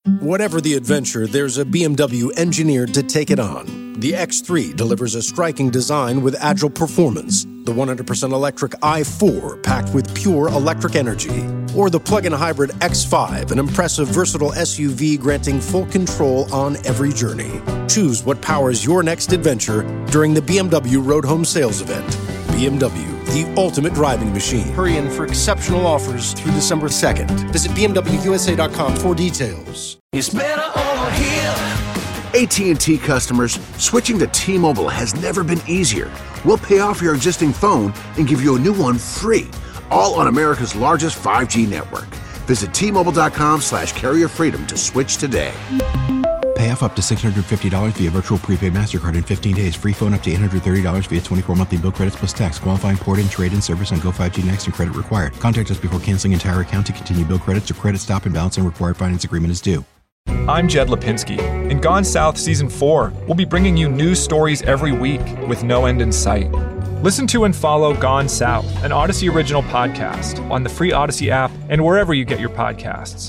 Whatever the adventure, there's a BMW engineered to take it on. The X3 delivers a striking design with agile performance. The 100% electric i4 packed with pure electric energy. Or the plug-in hybrid X5, an impressive versatile SUV granting full control on every journey. Choose what powers your next adventure during the BMW Road Home Sales Event. BMW, the ultimate driving machine. Hurry in for exceptional offers through December 2nd. Visit BMWUSA.com for details. It's better over here. AT&T customers, switching to T-Mobile has never been easier. We'll pay off your existing phone and give you a new one free, all on America's largest 5G network. Visit T-Mobile.com/carrier freedom to switch today. Pay off up to $650 via virtual prepaid MasterCard in 15 days. Free phone up to $830 via 24 monthly bill credits plus tax. Qualifying port-in, trade-in service on Go 5G Next and credit required. Contact us before canceling entire account to continue bill credits or credit stop and balance and required finance agreement is due. I'm Jed Lipinski. In Gone South Season 4, we'll be bringing you news stories every week with no end in sight. Listen to and follow Gone South, an Odyssey original podcast, on the free Odyssey app and wherever you get your podcasts.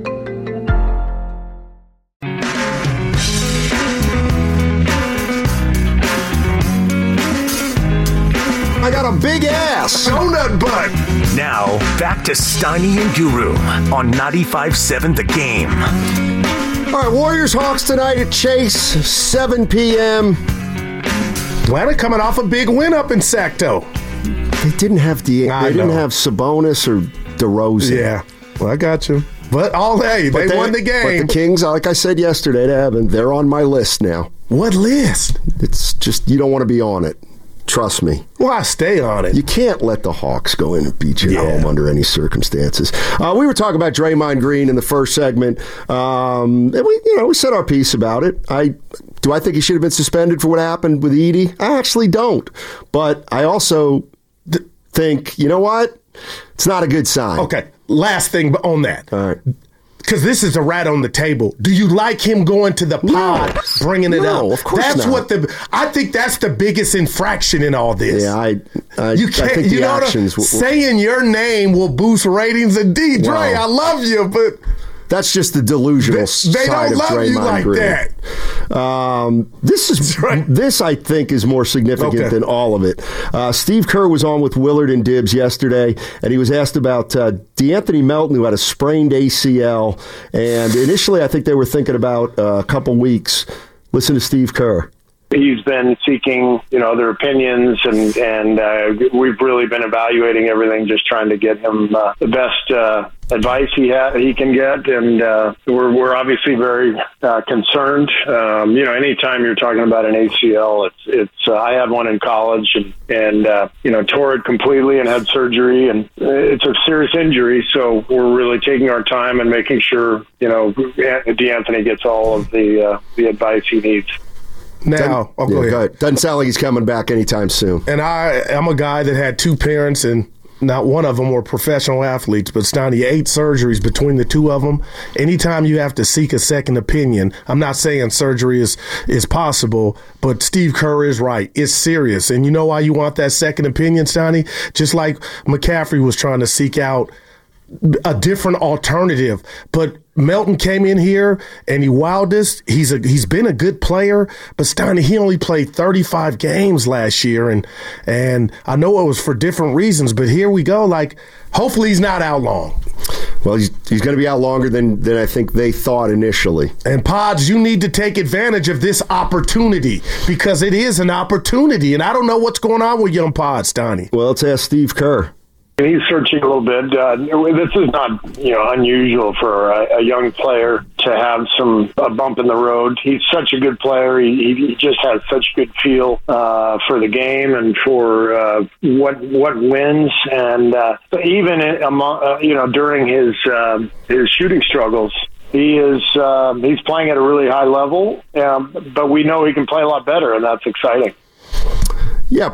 I got a big ass. Donut butt. Now, back to Steiny and Guru on 95.7 The Game. All right, Warriors-Hawks tonight at Chase, 7 p.m. Atlanta coming off a big win up in Sacto. They didn't have didn't have Sabonis or DeRozan. Yeah, well, I got you. But they won the game. But the Kings, like I said yesterday to Evan, they're on my list now. What list? It's just, you don't want to be on it. Trust me. Well, I stay on it. You can't let the Hawks go in and beat you at home under any circumstances. We were talking about Draymond Green in the first segment. And we said our piece about it. Do I think he should have been suspended for what happened with Edey? I actually don't. But I also think, you know what? It's not a good sign. Okay, last thing on that. All right. Because this is a rat on the table. Do you like him going to the pod, bringing it up? No, of course not. I think that's the biggest infraction in all this. Yeah, I think the actions... saying your name will boost ratings. And Dre, I love you, but... That's just the delusional side of Draymond Green. They don't love you like that. This I think is more significant than all of it. Steve Kerr was on with Willard and Dibbs yesterday, and he was asked about DeAnthony Melton, who had a sprained ACL, and initially I think they were thinking about a couple weeks. Listen to Steve Kerr. He's been seeking, other opinions, and we've really been evaluating everything, just trying to get him the best advice he can get, and we're obviously very concerned. Anytime you're talking about an ACL, it's I had one in college, and tore it completely and had surgery, and it's a serious injury. So we're really taking our time and making sure DeAnthony gets all of the advice he needs. Now, go ahead. Doesn't sound like he's coming back anytime soon. And I'm a guy that had two parents, and not one of them were professional athletes, but Steiny, 8 surgeries between the two of them. Anytime you have to seek a second opinion, I'm not saying surgery is possible, but Steve Kerr is right. It's serious. And you know why you want that second opinion, Steiny? Just like McCaffrey was trying to seek out a different alternative. But Melton came in here and he wowed us. He's been a good player, but Steiny, he only played 35 games last year, and I know it was for different reasons, but here we go. Like, hopefully he's not out long. Well, he's going to be out longer than I think they thought initially. And Pods, you need to take advantage of this opportunity, because it is an opportunity, and I don't know what's going on with young Pods, Steiny. Well, let's ask Steve Kerr. He's searching a little bit. This is not, unusual for a young player to have a bump in the road. He's such a good player. He just has such good feel for the game and for what wins. And even during his shooting struggles, he's playing at a really high level. But we know he can play a lot better, and that's exciting. Yeah,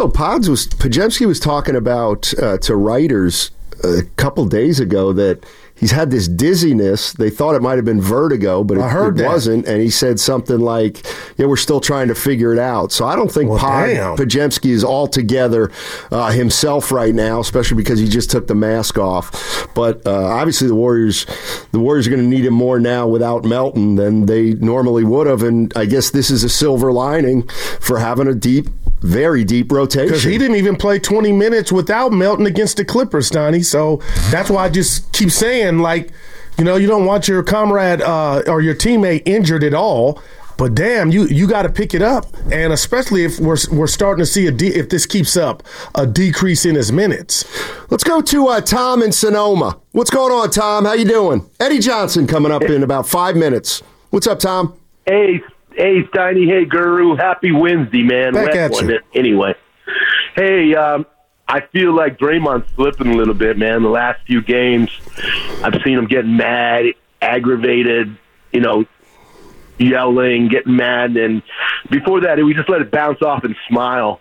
Podziemski was talking about to writers a couple days ago that he's had this dizziness. They thought it might have been vertigo, but it wasn't. And he said something like, yeah, we're still trying to figure it out. So I don't think Podziemski is altogether himself right now, especially because he just took the mask off. But obviously the Warriors are going to need him more now without Melton than they normally would have. And I guess this is a silver lining for having a very deep rotation. Because he didn't even play 20 minutes without Melton against the Clippers, Donnie. So that's why I just keep saying, like, you don't want your comrade or your teammate injured at all. But damn, you got to pick it up, and especially if we're starting to see if this keeps up, a decrease in his minutes. Let's go to Tom in Sonoma. What's going on, Tom? How you doing? Eddie Johnson coming up in about 5 minutes. What's up, Tom? Hey, Steiny. Hey, Guru. Happy Wednesday, man. Back at you. Anyway. Hey, I feel like Draymond's slipping a little bit, man. The last few games, I've seen him getting mad, aggravated, yelling, getting mad. And before that, we just let it bounce off and smile.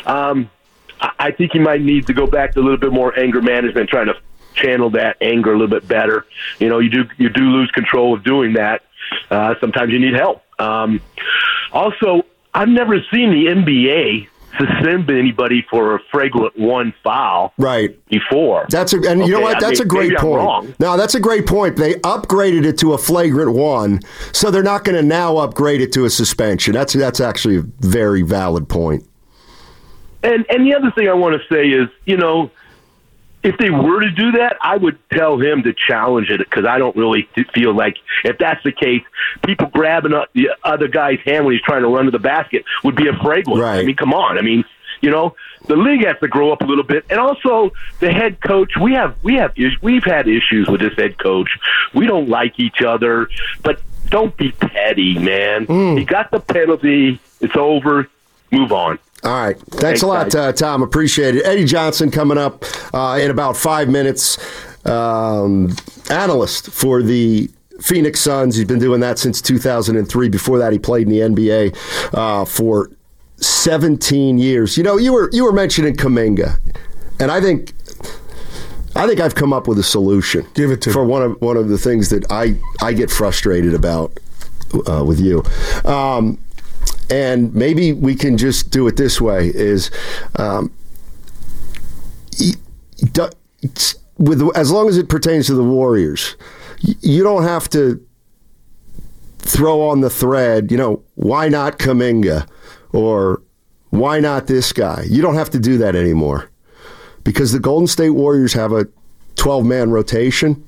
I think he might need to go back to a little bit more anger management, trying to channel that anger a little bit better. You do lose control of doing that. Sometimes you need help. Also, I've never seen the NBA suspend anybody for a flagrant one foul before. You know what? That's a great point. No, that's a great point. They upgraded it to a flagrant one, so they're not going to now upgrade it to a suspension. That's actually a very valid point. And the other thing I want to say is, if they were to do that, I would tell him to challenge it, because I don't really feel like, if that's the case, people grabbing the other guy's hand when he's trying to run to the basket would be a flagrant. Right. I mean, come on. I mean, the league has to grow up a little bit, and also the head coach. We've had issues with this head coach. We don't like each other, but don't be petty, man. He got the penalty. It's over. Move on. All right. Thanks a lot, Tom. Appreciate it. Eddie Johnson coming up in about 5 minutes. Analyst for the Phoenix Suns. He's been doing that since 2003. Before that, he played in the NBA for 17 years. You were mentioning Kuminga, and I think I've come up with a solution. Give it to for one of the things that I get frustrated about with you. And maybe we can just do it this way: as long as it pertains to the Warriors, you don't have to throw on the thread, why not Kuminga, or why not this guy? You don't have to do that anymore, because the Golden State Warriors have a 12-man rotation.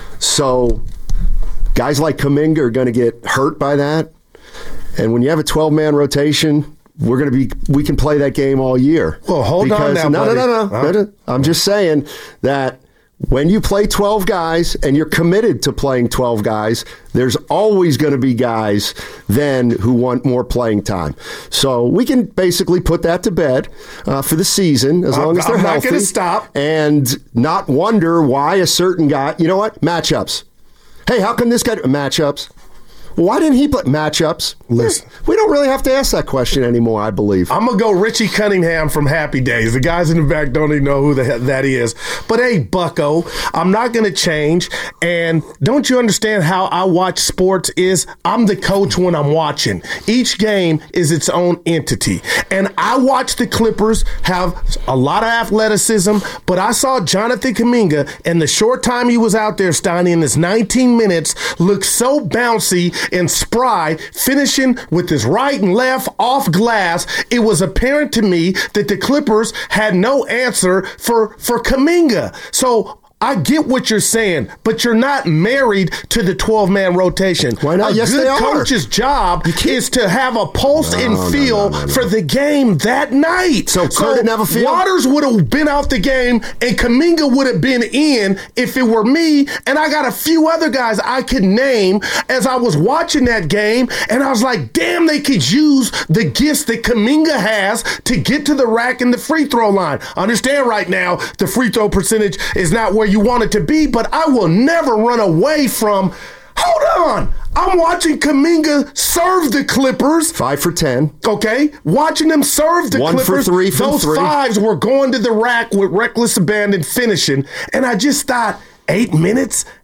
So guys like Kuminga are going to get hurt by that. And when you have a 12-man rotation, we can play that game all year. Well, hold on now, buddy. No. I'm just saying that when you play 12 guys and you're committed to playing 12 guys, there's always going to be guys then who want more playing time. So we can basically put that to bed for the season, as long as they're healthy. I'm not going to stop. And not wonder why a certain guy, matchups. Hey, how come this guy, matchups? Why didn't he play matchups? Listen, we don't really have to ask that question anymore, I believe. I'm going to go Richie Cunningham from Happy Days. The guys in the back don't even know who that is. But hey, bucko, I'm not going to change. And don't you understand how I watch sports is I'm the coach when I'm watching. Each game is its own entity. And I watch the Clippers have a lot of athleticism, but I saw Jonathan Kuminga in the short time he was out there, Steiny, in his 19 minutes, look so bouncy and spry, finishing with his right and left off glass. It was apparent to me that the Clippers had no answer for Kuminga. So I get what you're saying, but you're not married to the 12-man rotation. Why not? Yes, they are. A good coach's job is to have a pulse and feel for the game that night. So Kerr didn't have a feel? Waters would have been out the game, and Kuminga would have been in if it were me, and I got a few other guys I could name as I was watching that game, and I was like, damn, they could use the gifts that Kuminga has to get to the rack and the free throw line. Understand right now, the free throw percentage is not where you want it to be, but I will never run away from, hold on, I'm watching Kuminga serve the Clippers. 5 for 10. Okay, watching them serve the Clippers. 1 for 3 from Those 3. fives were going to the rack with reckless abandon finishing, and I just thought, 8 minutes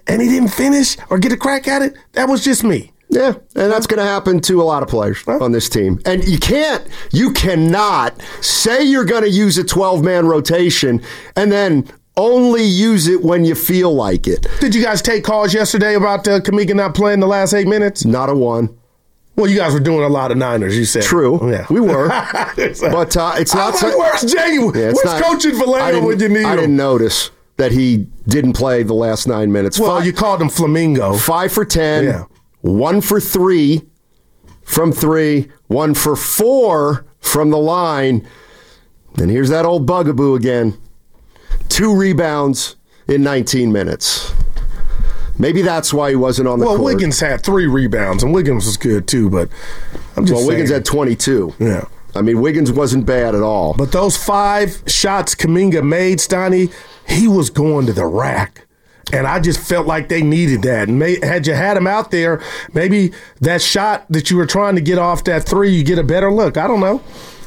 and he didn't finish or get a crack at it, that was just me. Yeah, and that's going to happen to a lot of players on this team. And you cannot say you're going to use a 12-man rotation and then only use it when you feel like it. Did you guys take calls yesterday about Kuminga not playing the last 8 minutes? Not a one. Well, you guys were doing a lot of Niners, you said. True. Yeah. We were. But it's not... Where's Jay? Where's coaching Vallejo when you need him? I didn't notice that he didn't play the last 9 minutes. Well, you called him Flamingo. 5 for 10. Yeah. 1 for 3 from 3, 1 for 4 from the line. And here's that old bugaboo again. 2 rebounds in 19 minutes. Maybe that's why he wasn't on the court. Well, Wiggins had 3 rebounds, and Wiggins was good too, but I'm just saying. Wiggins had 22. Yeah. I mean, Wiggins wasn't bad at all. But those 5 shots Kuminga made, Steiny, he was going to the rack. And I just felt like they needed that. And had you had him out there, maybe that shot that you were trying to get off that 3, you get a better look. I don't know.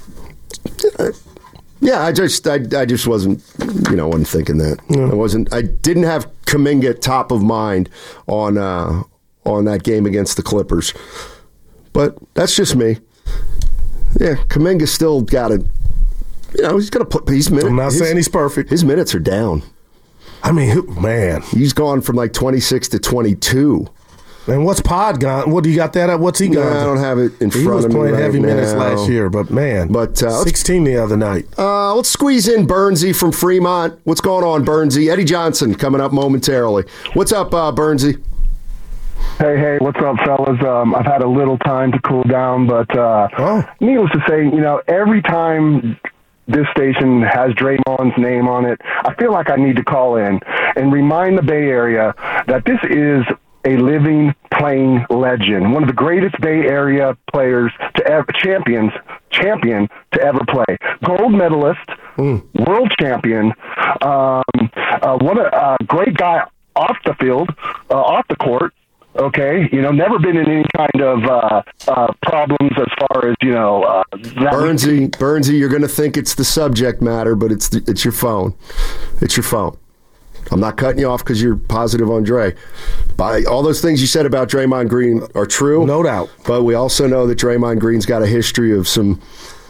Yeah, I just wasn't, wasn't thinking that. Yeah. I didn't have Kuminga top of mind on that game against the Clippers. But that's just me. Yeah, Kuminga still got it. He's going to put his minutes. I'm not saying he's perfect. His minutes are down. I mean, man. He's gone from like 26 to 22. And what's Pod gone? What do you got that at? What's he gone? I don't have it in front of me. He was playing right heavy now. minutes last year, but man. 16 the other night. Let's squeeze in Bernsey from Fremont. What's going on, Bernsey? Eddie Johnson coming up momentarily. What's up, Bernsey? Hey, what's up, fellas? I've had a little time to cool down, but needless to say, every time this station has Draymond's name on it, I feel like I need to call in and remind the Bay Area that this is a living, playing legend, one of the greatest Bay Area players to ever, champion to ever play, gold medalist, world champion, what a great guy off the field, off the court. Okay, never been in any kind of problems as far as Bernsey, you're going to think it's the subject matter, but it's your phone. It's your phone. I'm not cutting you off because you're positive on Dre. All those things you said about Draymond Green are true, no doubt. But we also know that Draymond Green's got a history of some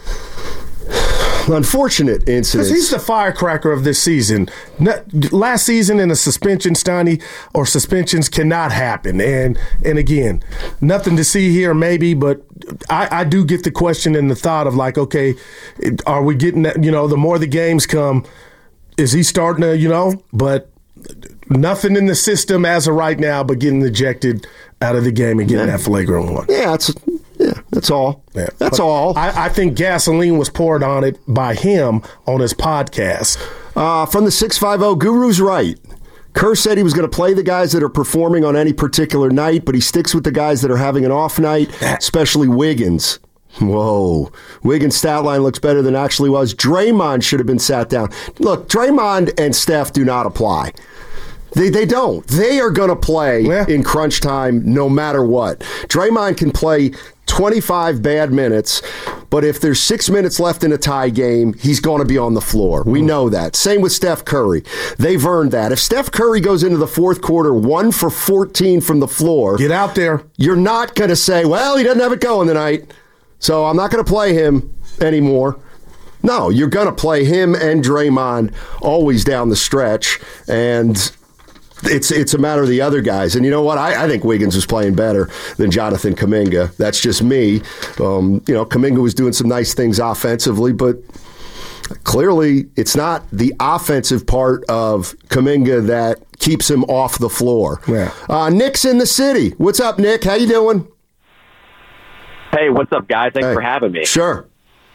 unfortunate incidents. Because he's the firecracker of this season. Last season in a suspension, Steiny, or suspensions cannot happen. And again, nothing to see here maybe, but I do get the question and the thought of like, okay, are we getting that, the more the games come, is he starting to, but nothing in the system as of right now but getting ejected out of the game and getting that flagrant one. Yeah, that's all. Yeah. That's all. I think gasoline was poured on it by him on his podcast. From the 650, Guru's right. Kerr said he was going to play the guys that are performing on any particular night, but he sticks with the guys that are having an off night, especially Wiggins. Whoa. Wiggins' stat line looks better than it actually was. Draymond should have been sat down. Look, Draymond and Steph do not apply. They don't. They are going to play in crunch time no matter what. Draymond can play 25 bad minutes, but if there's 6 minutes left in a tie game, he's going to be on the floor. We know that. Same with Steph Curry. They've earned that. If Steph Curry goes into the fourth quarter 1 for 14 from the floor, get out there. You're not going to say, well, he doesn't have it going tonight, so I'm not going to play him anymore. No, you're going to play him and Draymond always down the stretch, and it's a matter of the other guys. And you know what? I think Wiggins was playing better than Jonathan Kuminga. That's just me. Kuminga was doing some nice things offensively, but clearly it's not the offensive part of Kuminga that keeps him off the floor. Yeah. Nick's in the city. What's up, Nick? How you doing? Hey, what's up, guys? Thanks for having me. Sure.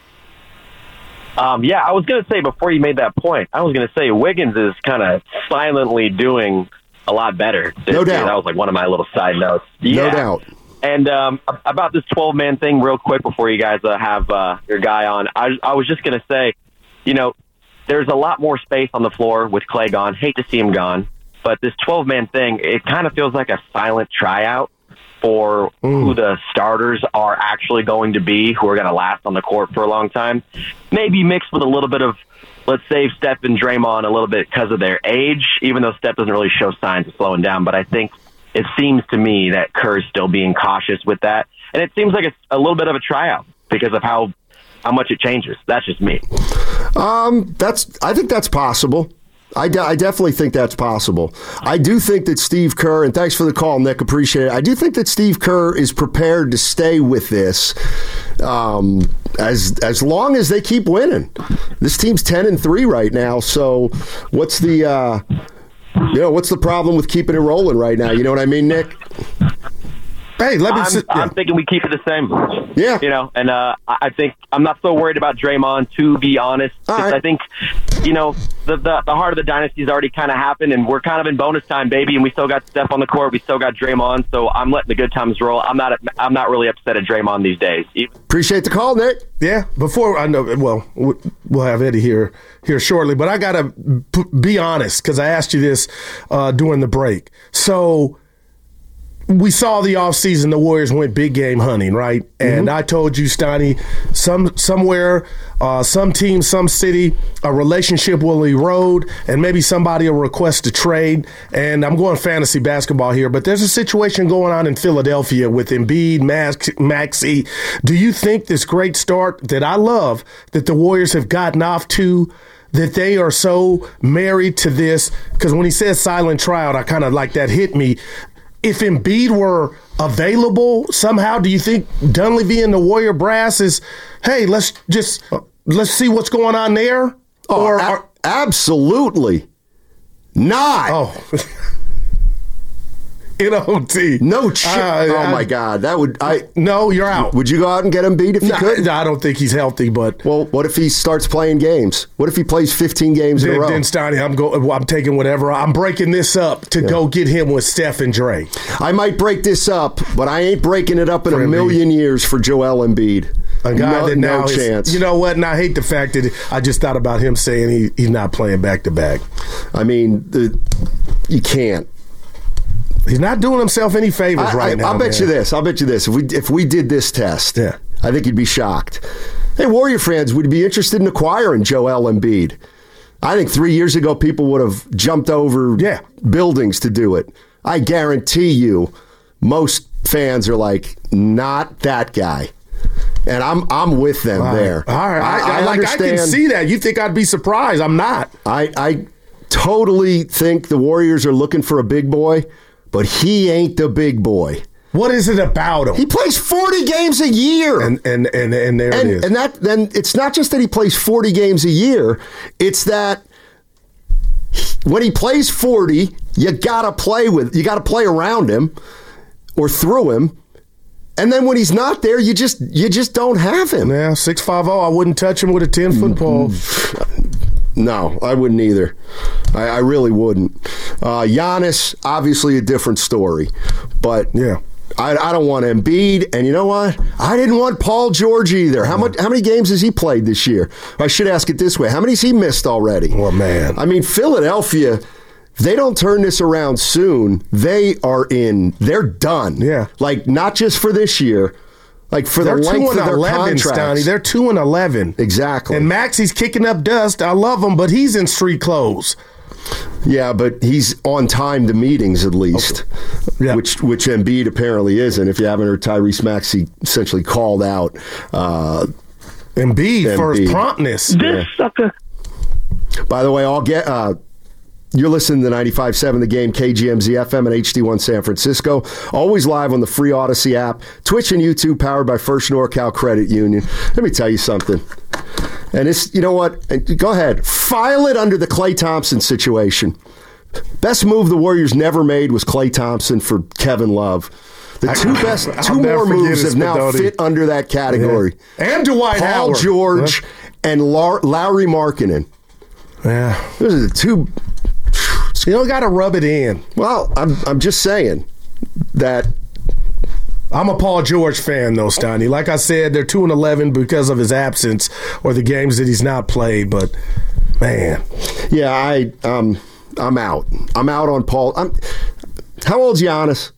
I was going to say before you made that point, I was going to say Wiggins is kind of silently doing a lot better. No doubt. That was like one of my little side notes. No doubt. And about this 12-man thing real quick before you guys have your guy on, I was just going to say, there's a lot more space on the floor with Klay gone. Hate to see him gone. But this 12-man thing, it kind of feels like a silent tryout for who the starters are actually going to be, who are going to last on the court for a long time. Maybe mixed with a little bit of let's save Steph and Draymond a little bit because of their age, even though Steph doesn't really show signs of slowing down. But I think it seems to me that Kerr's still being cautious with that. And it seems like it's a little bit of a tryout because of how much it changes. That's just me. I think that's possible. I definitely think that's possible. I do think that Steve Kerr, and thanks for the call, Nick, appreciate it. I do think that Steve Kerr is prepared to stay with this as long as they keep winning. This team's 10-3 right now, so what's the what's the problem with keeping it rolling right now? You know what I mean, Nick? Hey, I'm thinking we keep it the same. Yeah. And I think I'm not so worried about Draymond, to be honest. Right. I think, the heart of the dynasty has already kind of happened, and we're kind of in bonus time, baby, and we still got Steph on the court. We still got Draymond, so I'm letting the good times roll. I'm not really upset at Draymond these days. Appreciate the call, Nick. Yeah, before I know, we'll have Eddie here shortly, but I got to be honest because I asked you this during the break. So we saw the offseason, the Warriors went big game hunting, right? And I told you, Steiny, somewhere, some team, some city, a relationship will erode, and maybe somebody will request a trade. And I'm going fantasy basketball here, but there's a situation going on in Philadelphia with Embiid, Maxey. Do you think this great start that I love that the Warriors have gotten off to, that they are so married to this? Because when he says silent tryout, I kind of like that hit me. If Embiid were available somehow, do you think Dunleavy and the Warrior brass is, hey, let's see what's going on there? Absolutely not. Oh. NOT. No chance. Oh, my God. That would... No, you're out. Would you go out and get Embiid if you could? No, I don't think he's healthy, but... Well, what if he starts playing games? What if he plays 15 games in a row? Then, Steiny, I'm taking whatever. I'm breaking this up to go get him with Steph and Dre. I might break this up, but I ain't breaking it up in a million years for Joel Embiid. A guy that now no chance. You know what? And I hate the fact that I just thought about him saying he's not playing back-to-back. I mean, you can't. He's not doing himself any favors right now. I'll bet you this. If we did this test, I think you'd be shocked. Hey, Warrior fans, would you be interested in acquiring Joel Embiid? I think 3 years ago people would have jumped over buildings to do it. I guarantee you, most fans are like, not that guy. And I'm with them there. All right. I can see that. You think I'd be surprised. I'm not. I totally think the Warriors are looking for a big boy. But he ain't the big boy. What is it about him? He plays 40 games a year. And there it is. And then it's not just that he plays 40 games a year. It's that when he plays 40, you gotta play around him or through him. And then when he's not there, you just don't have him. Yeah, 6'5", I wouldn't touch him with a 10-foot pole. No, I wouldn't either. I really wouldn't. Giannis, obviously a different story. But I don't want Embiid. And you know what? I didn't want Paul George either. How many games has he played this year? I should ask it this way. How many has he missed already? Well, man. I mean, Philadelphia, if they don't turn this around soon, they're done. Yeah. Like, not just for this year. Like, for the length of their contracts. Stoney. They're 2-11. Exactly. And Maxey's kicking up dust. I love him, but he's in street clothes. Yeah, but he's on time to meetings at least, which Embiid apparently isn't. If you haven't heard, Tyrese Maxey essentially called out Embiid for his promptness. This sucker. By the way, you're listening to 95.7 The Game, KGMZ FM and HD1 San Francisco. Always live on the free Odyssey app, Twitch and YouTube, powered by First NorCal Credit Union. Let me tell you something. And it's, you know what? Go ahead. File it under the Klay Thompson situation. Best move the Warriors never made was Klay Thompson for Kevin Love. The two more moves have now fit under that category. Yeah. And Dwight Howard. Paul George and Lauri Markkanen. Yeah. Those are the two. You don't got to rub it in. Well, I'm just saying that. I'm a Paul George fan, though, Steiny. Like I said, they're 2-11 because of his absence or the games that he's not played. But man, yeah, I'm out. I'm out on Paul. How old's Giannis?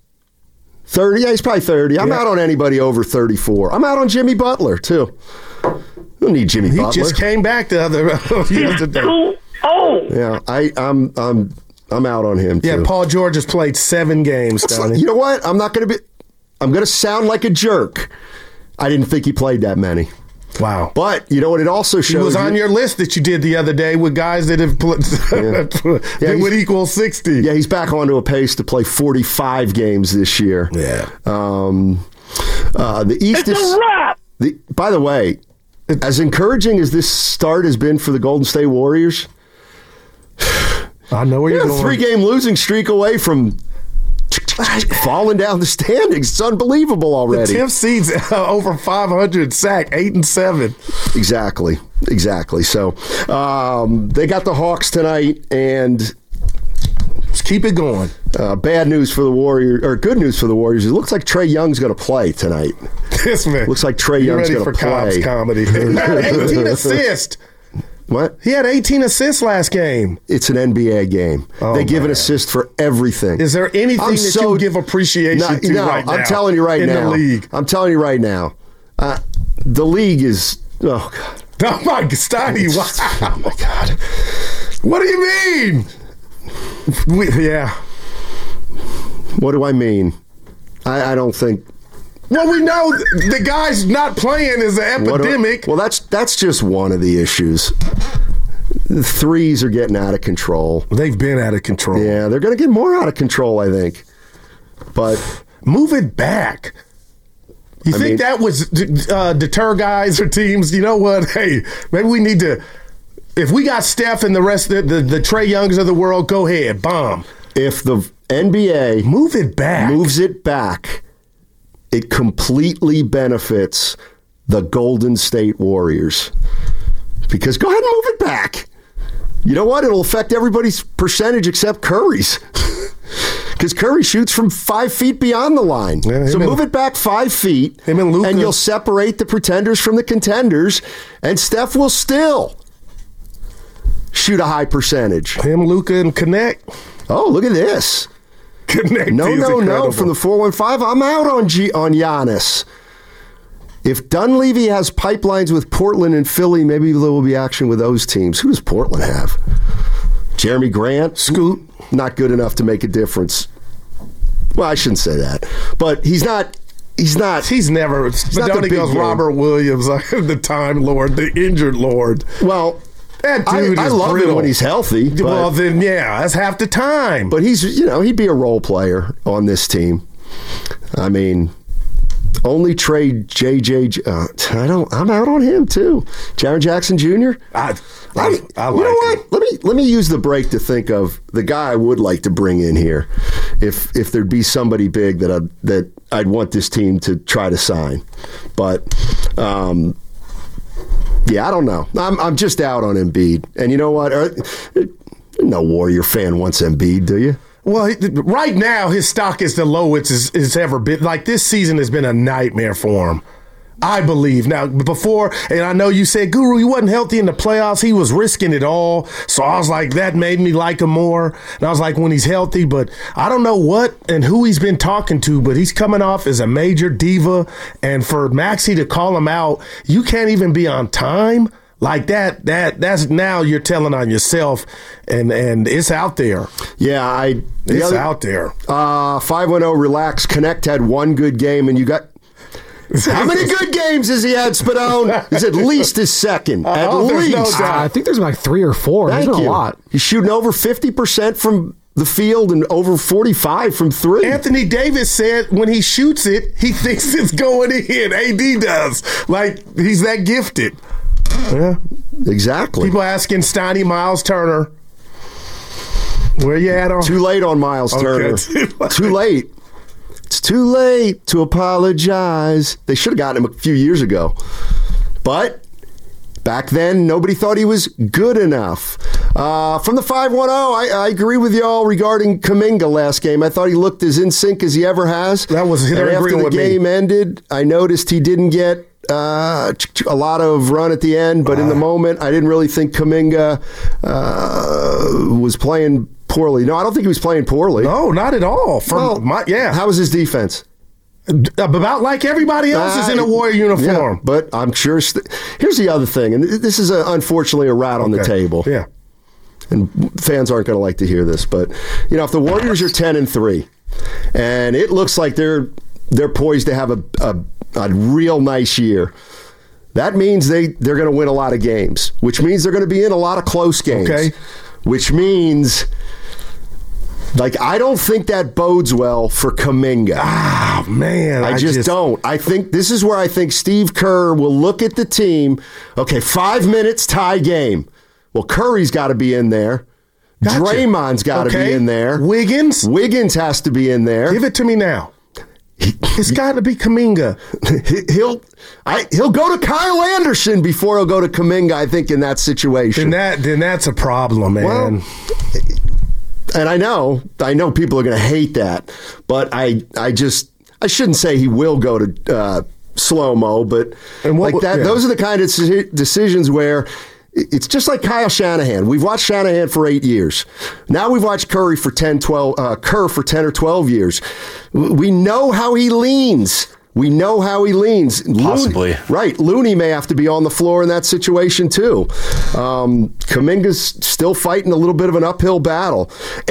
30? Yeah, he's probably 30. I'm out on anybody over 34. I'm out on Jimmy Butler too. We don't need Jimmy Butler. He just came back the other yesterday. Yeah, I'm out on him too. Yeah, Paul George has played 7 games. You know what? I'm going to sound like a jerk. I didn't think he played that many. Wow. But you know what? It also shows. He was on your list that you did the other day with guys that have that would equal 60. Yeah, he's back onto a pace to play 45 games this year. Yeah. The East it's is. A wrap! By the way, as encouraging as this start has been for the Golden State Warriors, I know where you're going. 3-game losing streak away from falling down the standings. It's unbelievable already. The 10th seed's over 500 sack, 8-7. Exactly. So they got the Hawks tonight, and just keep it going. Bad news for the Warriors, or good news for the Warriors. It looks like Trae Young's going to play tonight. Yes, man. Looks like Trae Young's going to play. Ready for comedy. 18 assists. What? He had 18 assists last game. It's an NBA game. They give an assist for everything. Is there anything that you give appreciation to right now? I'm telling you right now. In the league. I'm telling you right now. The league is, oh, God. Oh, my God. Steiny, wow. Oh, my God. What do you mean? Yeah. What do I mean? I don't think. Well, we know the guy's not playing is an epidemic. Well, that's just one of the issues. The threes are getting out of control. They've been out of control. Yeah, they're going to get more out of control, I think. But move it back. You think that was deter guys or teams? You know what? Hey, maybe we need to. If we got Steph and the rest of the Trae Youngs of the world, go ahead, bomb. If the NBA moves it back, it completely benefits the Golden State Warriors. Because go ahead and move it back. You know what? It'll affect everybody's percentage except Curry's. Because Curry shoots from 5 feet beyond the line. Yeah, so move it back 5 feet, and you'll separate the pretenders from the contenders, and Steph will still shoot a high percentage. Him, Luka, and Connect. Oh, look at this. Connect no. From the 415, I'm out on Giannis. If Dunleavy has pipelines with Portland and Philly, maybe there will be action with those teams. Who does Portland have? Jeremy Grant? Scoot. Not good enough to make a difference. Well, I shouldn't say that. But he's not. He's never. But goes Robert Williams, the Time Lord, the injured Lord. Well, that dude I love him when he's healthy. Well, then, yeah, that's half the time. But he'd be a role player on this team. I mean, only trade JJ. I'm out on him too. Jaren Jackson Jr. I like you know what? Let me use the break to think of the guy I would like to bring in here, if there'd be somebody big that I'd want this team to try to sign, but. Yeah, I don't know. I'm just out on Embiid. And you know what? No Warrior fan wants Embiid, do you? Well, right now, his stock is the lowest it's ever been. Like, this season has been a nightmare for him, I believe. Now, before, and I know you said, Guru, he wasn't healthy in the playoffs. He was risking it all. So I was like, that made me like him more. And I was like, when he's healthy, but I don't know what and who he's been talking to, but he's coming off as a major diva. And for Maxey to call him out, you can't even be on time like that. That's now you're telling on yourself, and it's out there. Yeah, it's out there. 510 relax. Connect had one good game, and you got. How many good games has he had, Spadone? He's at least his second. At least. No, I think there's like 3 or 4. Thank There's you. a lot. He's shooting over 50% from the field and over 45 from 3. Anthony Davis said when he shoots it, he thinks it's going in. AD does. Like, he's that gifted. Yeah, exactly. People asking Steiny, Miles Turner. Where you at on? Too late on Miles Turner. Too late. It's too late to apologize. They should have gotten him a few years ago. But back then, nobody thought he was good enough. From the 510, I agree with y'all regarding Kuminga last game. I thought he looked as in sync as he ever has. That was and after the game ended, I noticed he didn't get a lot of run at the end, but in the moment, I didn't really think Kuminga was playing poorly. No, I don't think he was playing poorly. No, not at all. How was his defense? About like everybody else is in a Warrior uniform. Yeah, but I'm sure. Here's the other thing, and this is unfortunately a rat on the table. Yeah. And fans aren't going to like to hear this, but if the Warriors are 10-3, and it looks like they're poised to have a real nice year, that means they're going to win a lot of games, which means they're going to be in a lot of close games. Okay. Which means, I don't think that bodes well for Kuminga. Ah, man. I just don't. I think this is where I think Steve Kerr will look at the team. Okay, 5 minutes, tie game. Well, Curry's got to be in there. Gotcha. Draymond's got to be in there. Wiggins has to be in there. Give it to me now. It's got to be Kuminga. He'll go to Kyle Anderson before he'll go to Kuminga, I think, in that situation. Then that's a problem, man. Well, and I know people are going to hate that, but I shouldn't say he will go to slow-mo, but those are the kind of decisions where it's just like Kyle Shanahan. We've watched Shanahan for 8 years. Now we've watched Kerr for 10 or 12 years. We know how he leans. Possibly. Looney may have to be on the floor in that situation, too. Kuminga's still fighting a little bit of an uphill battle.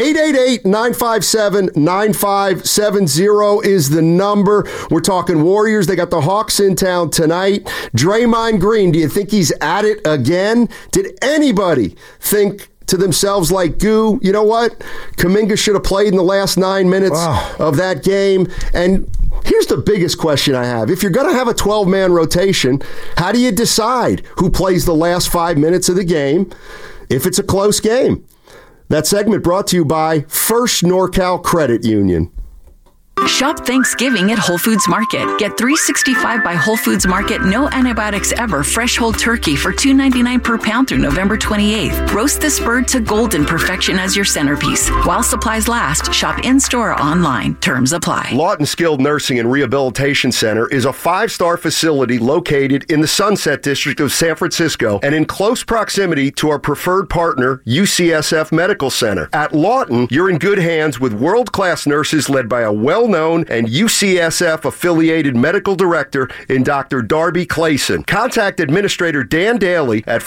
888-957-9570 is the number. We're talking Warriors. They got the Hawks in town tonight. Draymond Green, do you think he's at it again? Did anybody think to themselves like, goo, you know what? Kuminga should have played in the last 9 minutes of that game. And here's the biggest question I have. If you're going to have a 12-man rotation, how do you decide who plays the last 5 minutes of the game if it's a close game? That segment brought to you by First NorCal Credit Union. Shop Thanksgiving at Whole Foods Market. Get $3.65 by Whole Foods Market, no antibiotics ever, fresh whole turkey for $2.99 per pound through November 28th. Roast this bird to golden perfection as your centerpiece. While supplies last, shop in-store or online. Terms apply. Lawton Skilled Nursing and Rehabilitation Center is a 5-star facility located in the Sunset District of San Francisco and in close proximity to our preferred partner, UCSF Medical Center. At Lawton, you're in good hands with world-class nurses led by a well-known and UCSF-affiliated medical director in Dr. Darby Clayson. Contact Administrator Dan Daly at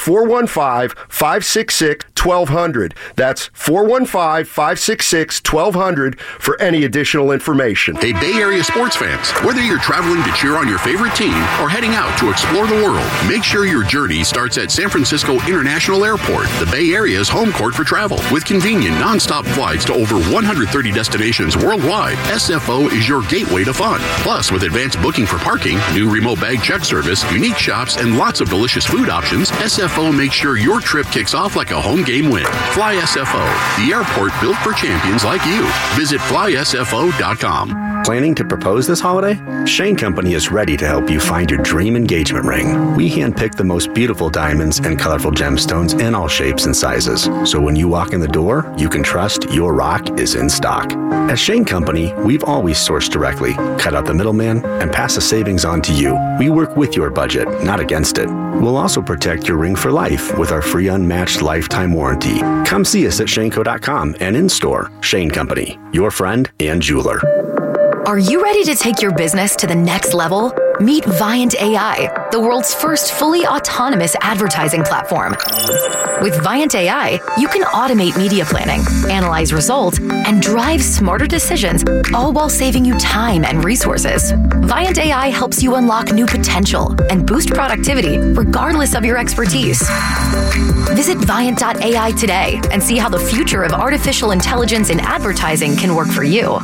415-566-1200. That's 415-566-1200 for any additional information. Hey, Bay Area sports fans, whether you're traveling to cheer on your favorite team or heading out to explore the world, make sure your journey starts at San Francisco International Airport, the Bay Area's home court for travel. With convenient nonstop flights to over 130 destinations worldwide, SFO is your gateway to fun. Plus, with advanced booking for parking, new remote bag check service, unique shops, and lots of delicious food options, SFO makes sure your trip kicks off like a home game win. Fly SFO, the airport built for champions like you. Visit flysfo.com. Planning to propose this holiday? Shane Company is ready to help you find your dream engagement ring. We handpick the most beautiful diamonds and colorful gemstones in all shapes and sizes. So when you walk in the door, you can trust your rock is in stock. At Shane Company, we've always sourced directly, cut out the middleman, and pass the savings on to you. We work with your budget, not against it. We'll also protect your ring for life with our free unmatched lifetime warranty. Come see us at shaneco.com and in-store. Shane Company, your friend and jeweler. Are you ready to take your business to the next level? Meet Viant AI, the world's first fully autonomous advertising platform. With Viant AI, you can automate media planning, analyze results, and drive smarter decisions, all while saving you time and resources. Viant AI helps you unlock new potential and boost productivity regardless of your expertise. Visit Viant.ai today and see how the future of artificial intelligence in advertising can work for you.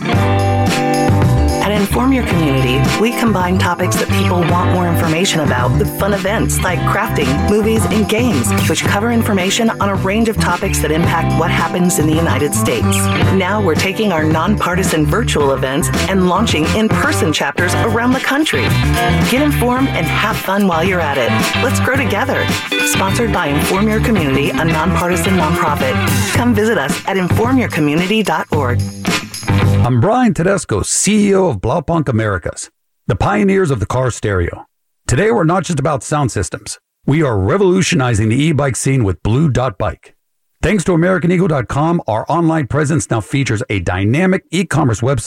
At Inform Your Community, we combine topics that people want more information about with fun events like crafting, movies, and games, which cover information on a range of topics that impact what happens in the United States. Now we're taking our nonpartisan virtual events and launching in-person chapters around the country. Get informed and have fun while you're at it. Let's grow together. Sponsored by Inform Your Community, a nonpartisan nonprofit. Come visit us at informyourcommunity.org. I'm Brian Tedesco, CEO of Blaupunk Americas, the pioneers of the car stereo. Today, we're not just about sound systems. We are revolutionizing the e-bike scene with Blue Dot Bike. Thanks to AmericanEagle.com, our online presence now features a dynamic e-commerce website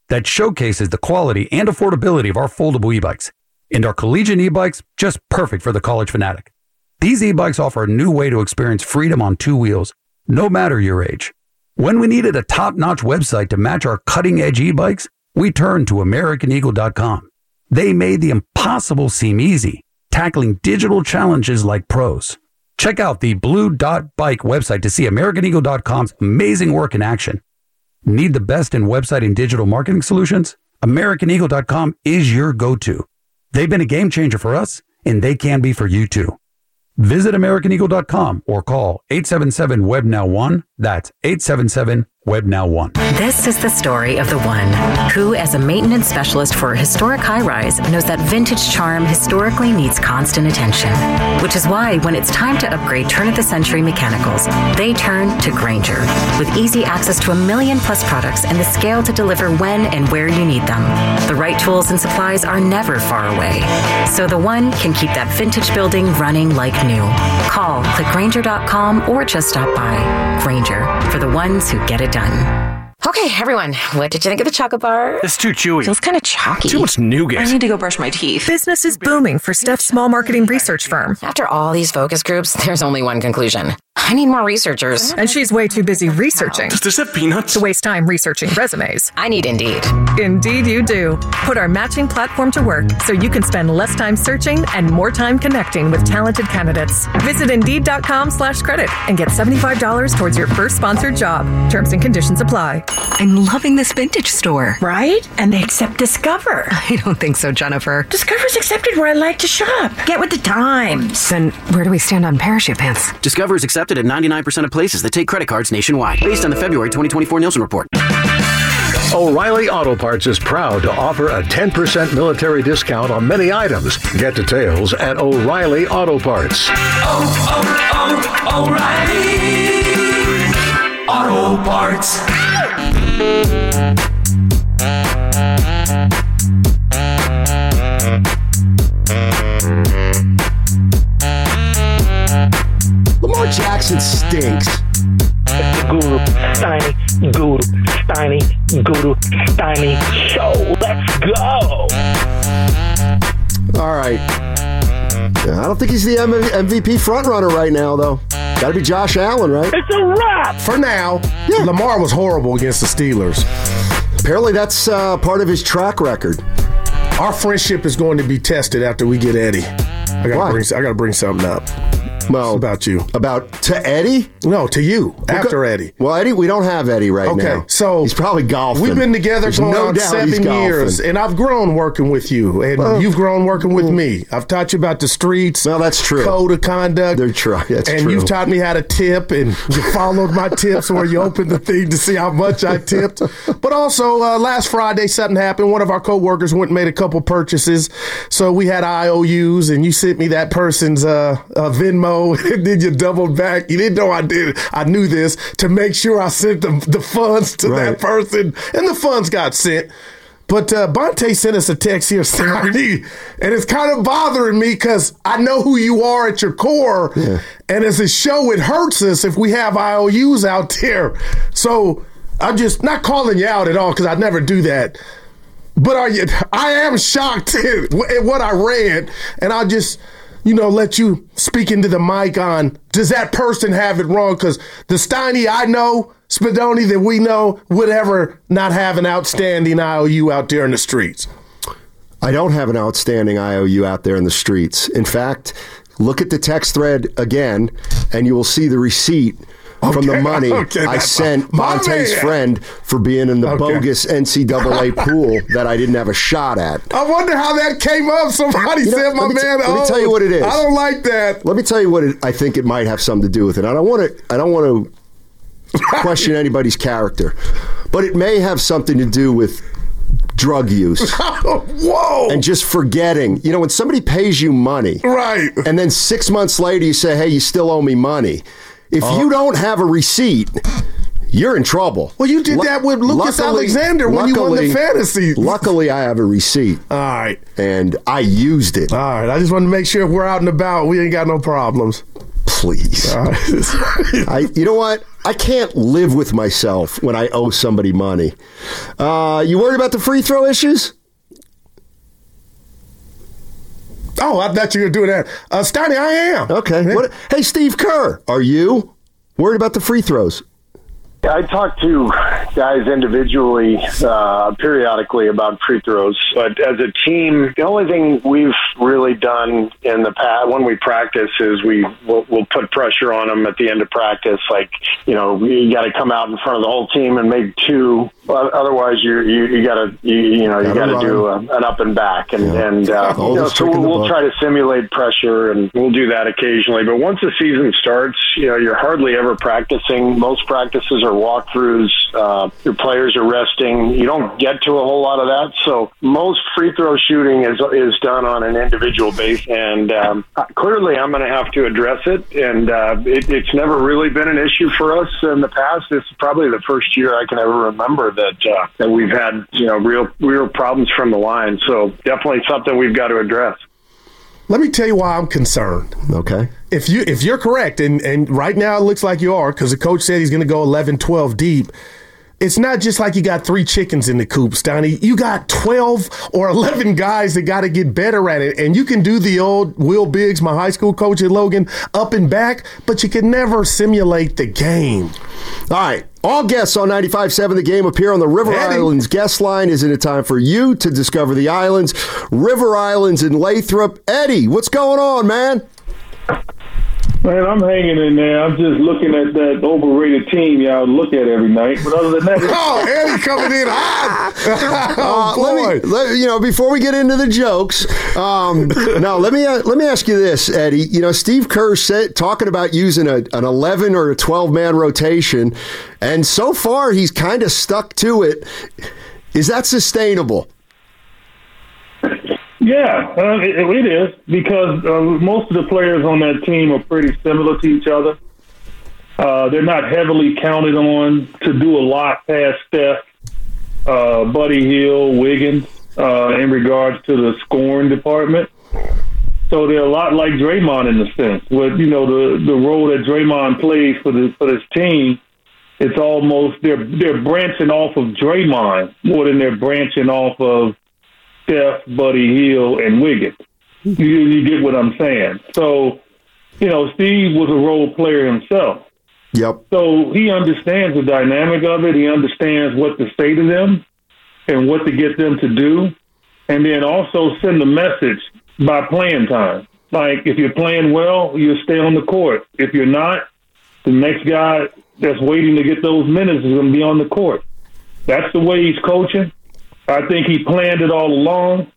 that showcases the quality and affordability of our foldable e-bikes. And our collegiate e-bikes, just perfect for the college fanatic. These e-bikes offer a new way to experience freedom on two wheels, no matter your age. When we needed a top-notch website to match our cutting-edge e-bikes, we turned to AmericanEagle.com. They made the impossible seem easy, tackling digital challenges like pros. Check out the Blue Dot Bike website to see AmericanEagle.com's amazing work in action. Need the best in website and digital marketing solutions? AmericanEagle.com is your go-to. They've been a game changer for us, and they can be for you too. Visit AmericanEagle.com or call 877-WEB-NOW-1. That's 877-WEB-NOW-1. This is the story of the one who, as a maintenance specialist for a historic high-rise, knows that vintage charm historically needs constant attention. Which is why, when it's time to upgrade turn-of-the-century mechanicals, they turn to Grainger. With easy access to 1 million+ products and the scale to deliver when and where you need them. The right tools and supplies are never far away. So the one can keep that vintage building running like new. Call, click Grainger.com, or just stop by. Grainger, for the ones who get it done. Okay, everyone, what did you think of the chocolate bar? It's too chewy. Feels kind of chalky. Too much nougat. I need to go brush my teeth. Business is booming for Steph's small marketing research firm. After all these focus groups, there's only one conclusion. I need more researchers. And she's way too busy researching. Does this have peanuts? To waste time researching resumes. I need Indeed. Indeed you do. Put our matching platform to work so you can spend less time searching and more time connecting with talented candidates. Visit Indeed.com/credit and get $75 towards your first sponsored job. Terms and conditions apply. I'm loving this vintage store. Right? And they accept Discover. I don't think so, Jennifer. Discover's accepted where I like to shop. Get with the times. Then where do we stand on parachute pants? Discover is accepted at 99% of places that take credit cards nationwide, based on the February 2024 Nielsen report. O'Reilly Auto Parts is proud to offer a 10% military discount on many items. Get details at O'Reilly Auto Parts. O'Reilly Auto Parts. Lamar Jackson stinks. Guru, Steiny, Guru, Steiny, Guru, Steiny show. Let's go. All right. I don't think he's the MVP frontrunner right now, though. Got to be Josh Allen, right? It's a wrap. For now, yeah. Lamar was horrible against the Steelers. Apparently that's part of his track record. Our friendship is going to be tested after we get Eddie. I got to bring something up. Well, it's about you. About to Eddie? No, to you. After Eddie. Well, Eddie, we don't have Eddie now. Okay, so he's probably golfing. We've been together There's going no on doubt 7 years, and I've grown working with you, and you've grown working with me. I've taught you about the streets. Well, that's true. Code of conduct. That's true. And you've taught me how to tip, and you followed my tips where you opened the thing to see how much I tipped. But also, last Friday, something happened. One of our coworkers went and made a couple purchases, so we had IOUs, and you sent me that person's Venmo, and then you doubled back. You didn't know I did. I knew this to make sure I sent the funds to that person, and the funds got sent. But Bonte sent us a text here, Steiny, and it's kind of bothering me because I know who you are at your core, and as a show, it hurts us if we have IOUs out there. So I'm just not calling you out at all because I never do that. But I am shocked at what I read, and I'll just let you speak into the mic on, does that person have it wrong? Because the Steiny I know, Spadoni that we know, would ever not have an outstanding IOU out there in the streets. I don't have an outstanding IOU out there in the streets. In fact, look at the text thread again, and you will see the receipt from the money I sent Monte's friend for being in the bogus NCAA pool that I didn't have a shot at. I wonder how that came up. Somebody said, let me tell you what it is. I don't like that. Let me tell you what I think it might have something to do with it. I don't want to question anybody's character, but it may have something to do with drug use. Whoa! And just forgetting. When somebody pays you money, right, and then 6 months later you say, hey, you still owe me money. If you don't have a receipt, you're in trouble. Well, you did that with Lucas Alexander when you won the fantasy. Luckily, I have a receipt. All right. And I used it. All right. I just want to make sure if we're out and about, we ain't got no problems. Please. All right. You know what? I can't live with myself when I owe somebody money. You worried about the free throw issues? Oh, I thought you were doing that. Steiny, I am. Okay. Hey, Steve Kerr, are you worried about the free throws? I talk to guys individually periodically about free throws, but as a team, the only thing we've really done in the past when we practice is we'll put pressure on them at the end of practice. Like, you got to come out in front of the whole team and make two. Otherwise, you got to do an up and back, so we'll try to simulate pressure, and we'll do that occasionally. But once the season starts, you're hardly ever practicing. Most practices are walkthroughs. Your players are resting. You don't get to a whole lot of that. So most free throw shooting is done on an individual basis, and clearly I'm going to have to address it. And it's never really been an issue for us in the past. This is probably the first year I can ever remember that we've had real problems from the line. So definitely something we've got to address. Let me tell you why I'm concerned. Okay. If you're correct, and right now it looks like you are, because the coach said he's going to go 11, 12 deep, it's not just like you got 3 chickens in the coop, Steiny. You got 12 or 11 guys that got to get better at it. And you can do the old Will Biggs, my high school coach at Logan, up and back, but you can never simulate the game. All right. All guests on 95.7 The Game appear on the River Islands guest line. Isn't it time for you to discover the islands? River Islands in Lathrop. Eddie, what's going on, man? Man, I'm hanging in there. I'm just looking at that overrated team y'all look at every night. But other than that, Eddie coming in hot. Boy. Before we get into the jokes, let me ask you this, Eddie. Steve Kerr talking about using an 11 or a 12-man rotation, and so far he's kind of stuck to it. Is that sustainable? Yeah, it is, because most of the players on that team are pretty similar to each other. They're not heavily counted on to do a lot past Steph, Buddy Hield, Wiggins, in regards to the scoring department. So they're a lot like Draymond in a sense. With the role that Draymond plays for this team, it's almost they're branching off of Draymond more than they're branching off of Steph, Buddy Hield, and Wiggins. You get what I'm saying? So, Steve was a role player himself. Yep. So he understands the dynamic of it. He understands what to say to them and what to get them to do. And then also send a message by playing time. Like, if you're playing well, you'll stay on the court. If you're not, the next guy that's waiting to get those minutes is going to be on the court. That's the way he's coaching. I think he planned it all along,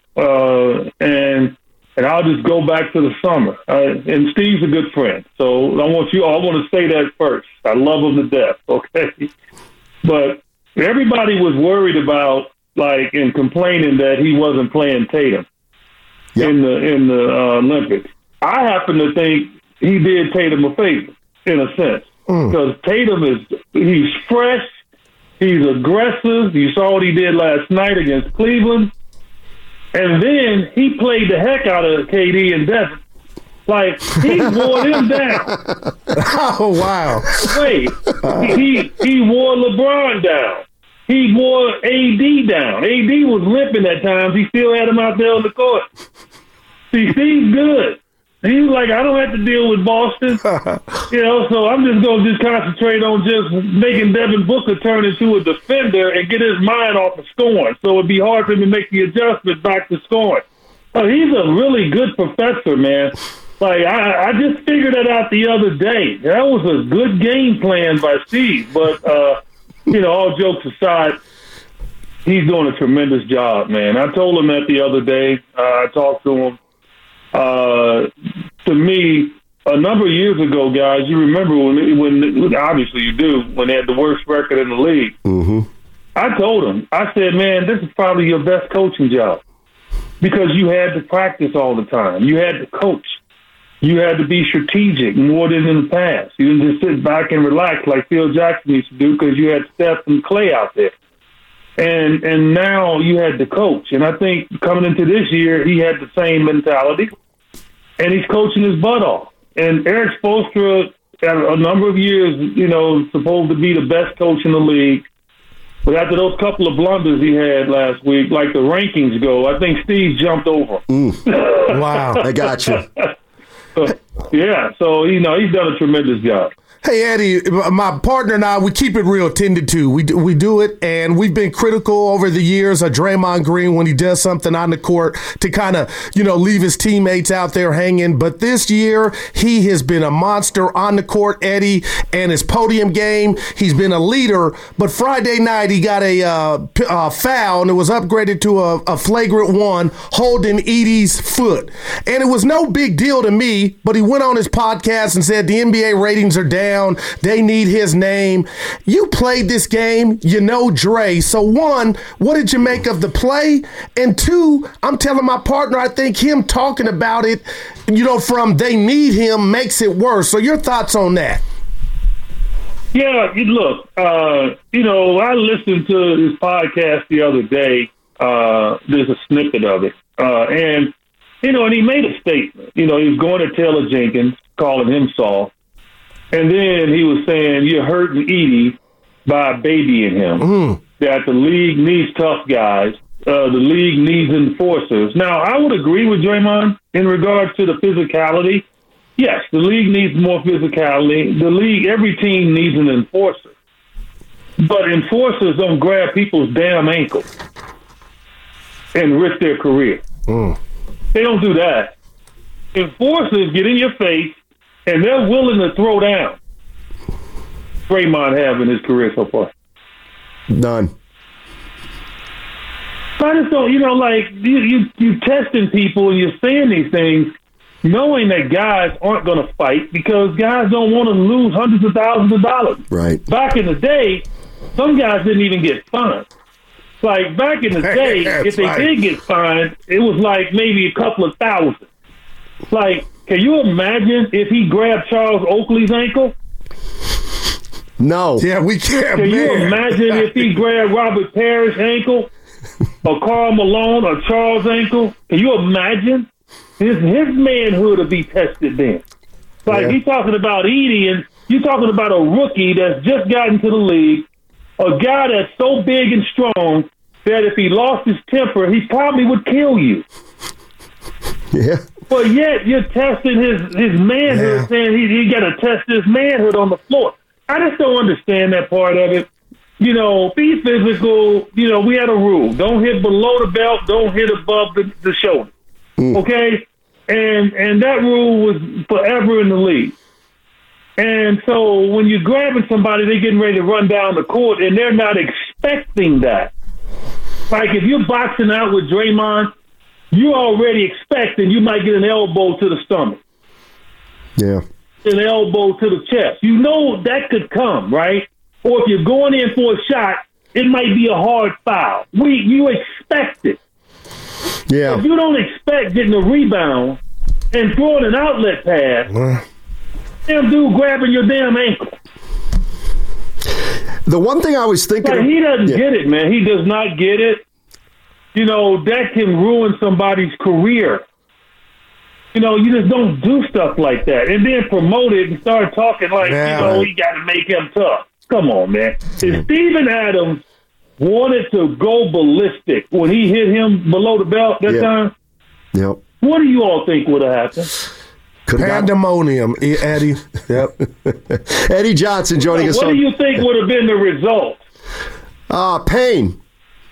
and I'll just go back to the summer. And Steve's a good friend, so I want to say that first. I love him to death, okay? But everybody was worried about, and complaining that he wasn't playing Tatum in the Olympics. I happen to think he did Tatum a favor, in a sense, because Tatum he's fresh. He's aggressive. You saw what he did last night against Cleveland. And then he played the heck out of KD and Devin. He wore them down. Oh, wow. Wait, he wore LeBron down. He wore AD down. AD was limping at times. He still had him out there on the court. See, Steve's good. He was like, I don't have to deal with Boston. So I'm just going to concentrate on just making Devin Booker turn into a defender and get his mind off of scoring. So it'd be hard for him to make the adjustment back to scoring. He's a really good professor, man. I just figured that out the other day. That was a good game plan by Steve. But, all jokes aside, he's doing a tremendous job, man. I told him that the other day. I talked to him. To me, a number of years ago, guys, you remember when obviously you do, when they had the worst record in the league. Mm-hmm. I told him, I said, man, this is probably your best coaching job because you had to practice all the time. You had to coach. You had to be strategic more than in the past. You didn't just sit back and relax like Phil Jackson used to do because you had Steph and Clay out there. And now you had to coach. And I think coming into this year, he had the same mentality, and he's coaching his butt off. And Eric Spoelstra a number of years, supposed to be the best coach in the league. But after those couple of blunders he had last week, like the rankings go, I think Steve jumped over. Wow, I got you. So he's done a tremendous job. Hey, Eddie, my partner and I, we keep it real 10 to 2. We do it, and we've been critical over the years of Draymond Green when he does something on the court to kind of, leave his teammates out there hanging. But this year, he has been a monster on the court, Eddie, and his podium game. He's been a leader. But Friday night, he got a foul, and it was upgraded to a flagrant one, holding Edey's foot. And it was no big deal to me, but he went on his podcast and said the NBA ratings are down. They need his name. You played this game, Dre. So one, what did you make of the play? And two, I'm telling my partner, I think him talking about it, from they need him makes it worse. So your thoughts on that? Yeah, look, I listened to his podcast the other day. There's a snippet of it. And he made a statement. He was going to Taylor Jenkins, calling him soft. And then he was saying, you're hurting Edey by babying him, that the league needs tough guys. The league needs enforcers. Now, I would agree with Draymond in regards to the physicality. Yes, the league needs more physicality. The league, every team needs an enforcer. But enforcers don't grab people's damn ankles and risk their career. They don't do that. Enforcers get in your face, and they're willing to throw down. Draymond have in his career so far? None. I just don't, you testing people and you're saying these things knowing that guys aren't going to fight because guys don't want to lose hundreds of thousands of dollars. Right. Back in the day, some guys didn't even get fined. Like back in the day, if they did get fined, it was like maybe a couple of thousand. Like, can you imagine if he grabbed Charles Oakley's ankle? No. Yeah, we can't. Can you imagine if he grabbed Robert Parrish's ankle, or Karl Malone, or Charles' ankle? Can you imagine? His manhood would be tested then. Like, he's talking about Edey, and you're talking about a rookie that's just gotten to the league, a guy that's so big and strong that if he lost his temper, he probably would kill you. Yeah. But yet you're testing his manhood, saying he got to test his manhood on the floor. I just don't understand that part of it. Be physical. We had a rule. Don't hit below the belt. Don't hit above the shoulder. Okay? And that rule was forever in the league. And so when you're grabbing somebody, they're getting ready to run down the court, and they're not expecting that. Like if you're boxing out with Draymond, you already expecting you might get an elbow to the stomach. Yeah. An elbow to the chest. You know that could come, right? Or if you're going in for a shot, it might be a hard foul. You expect it. Yeah. If you don't expect getting a rebound and throwing an outlet pass, damn dude grabbing your damn ankle. The one thing I was thinking like, he doesn't get it, man. He does not get it. That can ruin somebody's career. You just don't do stuff like that. And then promote it and start talking like, we got to make him tough. Come on, man. If Steven Adams wanted to go ballistic when he hit him below the belt that time, what do you all think would have happened? Pandemonium, Eddie. Yep. Eddie Johnson joining us. What do you think would have been the result? Pain.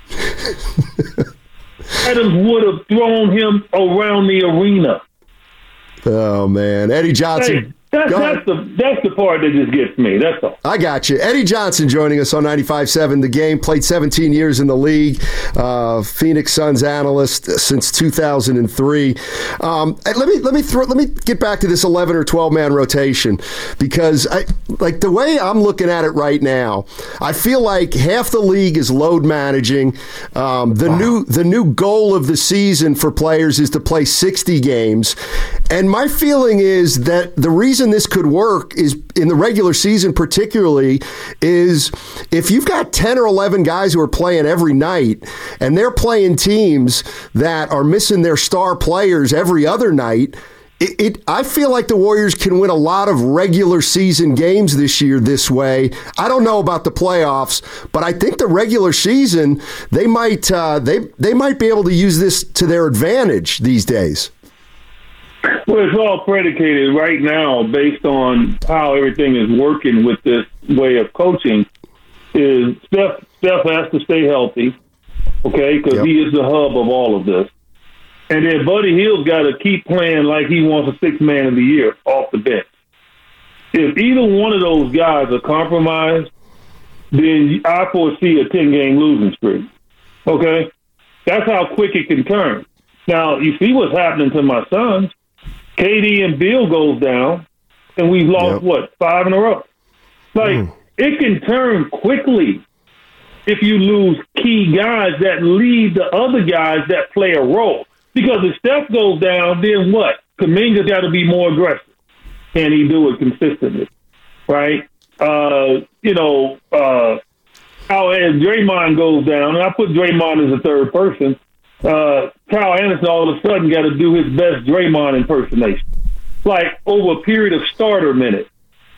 Adams would have thrown him around the arena. Oh, man. Eddie Johnson. That's the part that just gets me. That's all. I got you. Eddie Johnson joining us on 95.7 The Game. Played 17 years in the league. Phoenix Suns analyst since 2003. Let me get back to this 11 or 12 man rotation because the way I'm looking at it right now, I feel like half the league is load managing. The new goal of the season for players is to play 60 games, and my feeling is that the reason this could work is in the regular season particularly is if you've got 10 or 11 guys who are playing every night and they're playing teams that are missing their star players every other night, I feel like the Warriors can win a lot of regular season games this year this way. I don't know about the playoffs, but I think the regular season they might be able to use this to their advantage these days. Well, it's all predicated right now based on how everything is working with this way of coaching. Is Steph has to stay healthy, okay, because he is the hub of all of this. And then Buddy Hield's got to keep playing like he wants a sixth man of the year off the bench. If either one of those guys are compromised, then I foresee a 10-game losing streak. Okay? That's how quick it can turn. Now, you see what's happening to my Suns. KD and Bill goes down, and we've lost, 5 in a row? Like, it can turn quickly if you lose key guys that lead the other guys that play a role. Because if Steph goes down, then what? Kuminga's got to be more aggressive. Can he do it consistently? Right? As Draymond goes down, and I put Draymond as a third person, Kyle Anderson all of a sudden got to do his best Draymond impersonation. Like over a period of starter minutes